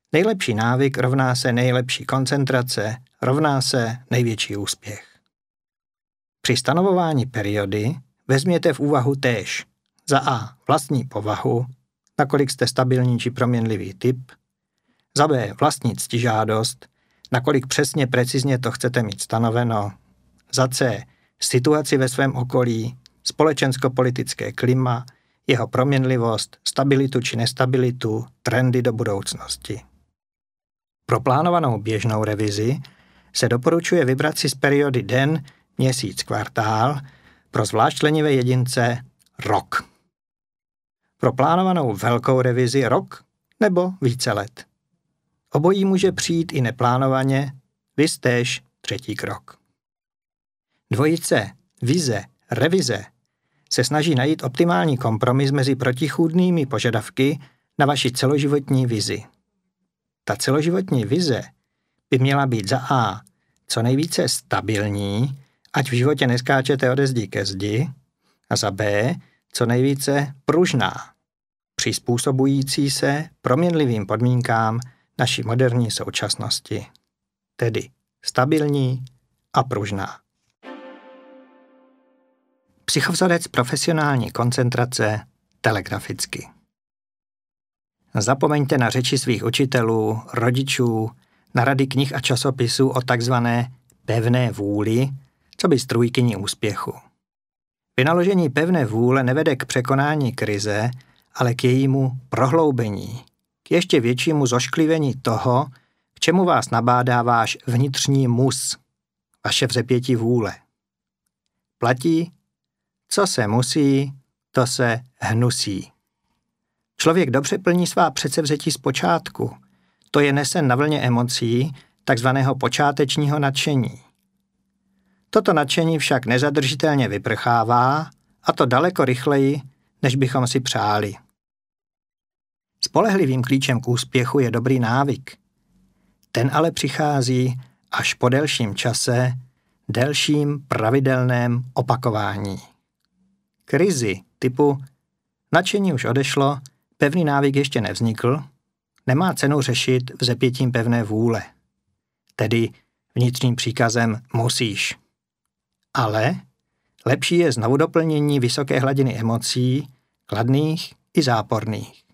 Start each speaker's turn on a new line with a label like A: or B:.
A: Nejlepší návyk rovná se nejlepší koncentrace, rovná se největší úspěch. Při stanovování periody vezměte v úvahu též za A. vlastní povahu, nakolik jste stabilní či proměnlivý typ, za B. vlastní ctižádost, nakolik přesně precizně to chcete mít stanoveno, za C. situaci ve svém okolí, společensko-politické klima, jeho proměnlivost, stabilitu či nestabilitu, trendy do budoucnosti. Pro plánovanou běžnou revizi se doporučuje vybrat si z periody den, měsíc, kvartál, pro zvlášť lenivé jedince rok. Pro plánovanou velkou revizi rok nebo více let. Obojí může přijít i neplánovaně, viz též třetí krok. Dvojice vize, revize se snaží najít optimální kompromis mezi protichůdnými požadavky na vaši celoživotní vizi. Ta celoživotní vize by měla být za A co nejvíce stabilní, ať v životě neskáčete ode zdi ke zdi, a za B co nejvíce pružná, přizpůsobující se proměnlivým podmínkám naší moderní současnosti, tedy stabilní a pružná. Psychovzorec profesionální koncentrace telegraficky. Zapomeňte na řeči svých učitelů, rodičů, na rady knih a časopisů o takzvané pevné vůli, co by strůjkyní úspěchu. Vynaložení pevné vůle nevede k překonání krize, ale k jejímu prohloubení, k ještě většímu zošklivení toho, k čemu vás nabádá váš vnitřní mus, vaše vzepětí vůle. Platí, co se musí, to se hnusí. Člověk dobře plní svá předsevzetí zpočátku, to je nesen na vlně emocí, takzvaného počátečního nadšení. Toto nadšení však nezadržitelně vyprchává, a to daleko rychleji, než bychom si přáli. Spolehlivým klíčem k úspěchu je dobrý návyk. Ten ale přichází až po delším čase, delším pravidelném opakování. Krizi typu nadšení už odešlo, pevný návyk ještě nevznikl, nemá cenu řešit vzepětím pevné vůle, tedy vnitřním příkazem musíš. Ale lepší je znovu doplnění vysoké hladiny emocí, kladných i záporných.